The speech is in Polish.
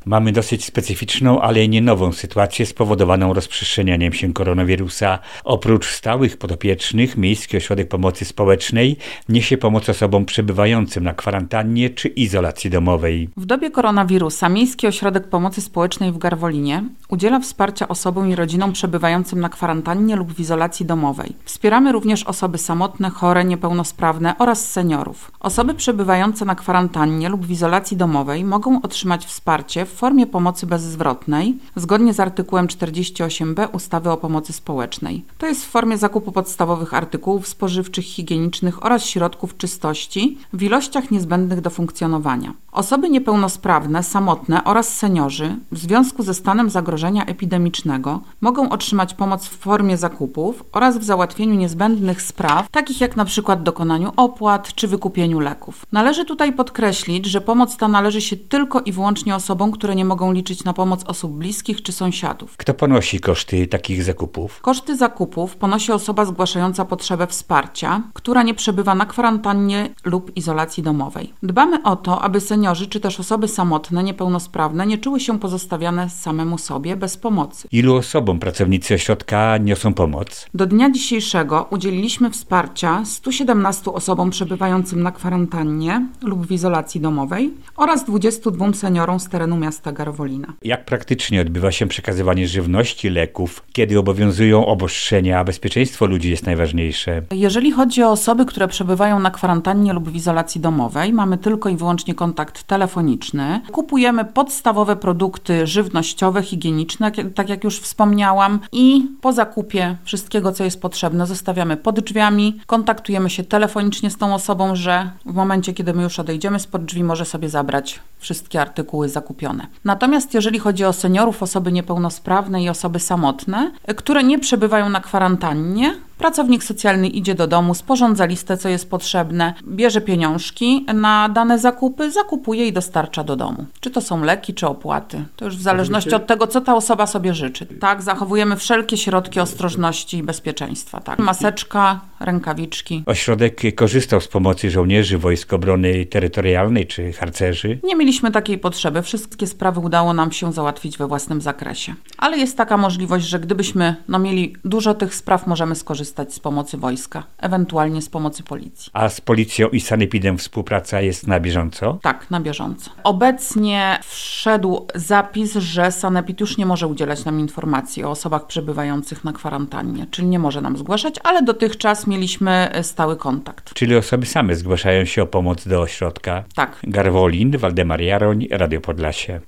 Mamy dosyć specyficzną, ale nie nową sytuację spowodowaną rozprzestrzenianiem się koronawirusa. Oprócz stałych podopiecznych, Miejski Ośrodek Pomocy Społecznej niesie pomoc osobom przebywającym na kwarantannie czy izolacji domowej. W dobie koronawirusa Miejski Ośrodek Pomocy Społecznej w Garwolinie udziela wsparcia osobom i rodzinom przebywającym na kwarantannie lub w izolacji domowej. Wspieramy również osoby samotne, chore, niepełnosprawne oraz seniorów. Osoby przebywające na kwarantannie lub w izolacji domowej mogą otrzymać wsparcie w formie pomocy bezzwrotnej, zgodnie z artykułem 48b ustawy o pomocy społecznej. To jest w formie zakupu podstawowych artykułów spożywczych, higienicznych oraz środków czystości w ilościach niezbędnych do funkcjonowania. Osoby niepełnosprawne, samotne oraz seniorzy w związku ze stanem zagrożenia epidemicznego mogą otrzymać pomoc w formie zakupów oraz w załatwieniu niezbędnych spraw, takich jak na przykład dokonaniu opłat czy wykupieniu leków. Należy tutaj podkreślić, że pomoc ta należy się tylko i wyłącznie osobom, które nie mogą liczyć na pomoc osób bliskich czy sąsiadów. Kto ponosi koszty takich zakupów? Koszty zakupów ponosi osoba zgłaszająca potrzebę wsparcia, która nie przebywa na kwarantannie lub izolacji domowej. Dbamy o to, aby seniorzy czy też osoby samotne, niepełnosprawne nie czuły się pozostawiane samemu sobie bez pomocy. Ilu osobom pracownicy ośrodka niosą pomoc? Do dnia dzisiejszego udzieliliśmy wsparcia 117 osobom przebywającym na kwarantannie lub w izolacji domowej oraz 22 seniorom z terenu miasta Garwolina. Jak praktycznie odbywa się przekazywanie żywności, leków? Kiedy obowiązują obostrzenia, a bezpieczeństwo ludzi jest najważniejsze? Jeżeli chodzi o osoby, które przebywają na kwarantannie lub w izolacji domowej, mamy tylko i wyłącznie kontakt telefoniczny. Kupujemy podstawowe produkty żywnościowe, higieniczne, tak jak już wspomniałam, i po zakupie wszystkiego, co jest potrzebne, zostawiamy pod drzwiami, kontaktujemy się telefonicznie z tą osobą, że w momencie, kiedy my już odejdziemy spod drzwi, może sobie zabrać wszystkie artykuły zakupione. Natomiast jeżeli chodzi o seniorów, osoby niepełnosprawne i osoby samotne, które nie przebywają na kwarantannie, pracownik socjalny idzie do domu, sporządza listę, co jest potrzebne, bierze pieniążki na dane zakupy, zakupuje i dostarcza do domu. Czy to są leki, czy opłaty. To już w zależności od tego, co ta osoba sobie życzy. Tak, zachowujemy wszelkie środki ostrożności i bezpieczeństwa. Tak. Maseczka, rękawiczki. Ośrodek korzystał z pomocy żołnierzy Wojsk Obrony Terytorialnej czy harcerzy? Nie mieliśmy takiej potrzeby. Wszystkie sprawy udało nam się załatwić we własnym zakresie. Ale jest taka możliwość, że gdybyśmy mieli dużo tych spraw, możemy skorzystać z pomocy wojska, ewentualnie z pomocy policji. A z policją i sanepidem współpraca jest na bieżąco? Tak, na bieżąco. Obecnie wszedł zapis, że sanepid już nie może udzielać nam informacji o osobach przebywających na kwarantannie, czyli nie może nam zgłaszać, ale dotychczas mieliśmy stały kontakt. Czyli osoby same zgłaszają się o pomoc do ośrodka? Tak. Garwolin, Waldemar Jaroń, Radio Podlasie.